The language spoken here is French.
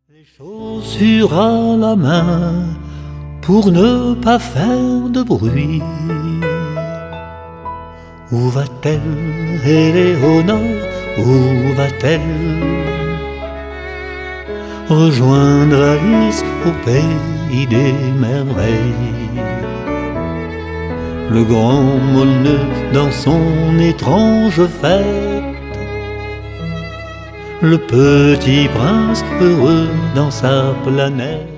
Les chaussures à la main pour ne pas faire de bruit. Où va-t-elle? Elle est au nord. Où va-t-elle? Rejoindre Alice au pays des merveilles. Le grand Molyneux dans son étrange fête. Le petit prince heureux dans sa planète.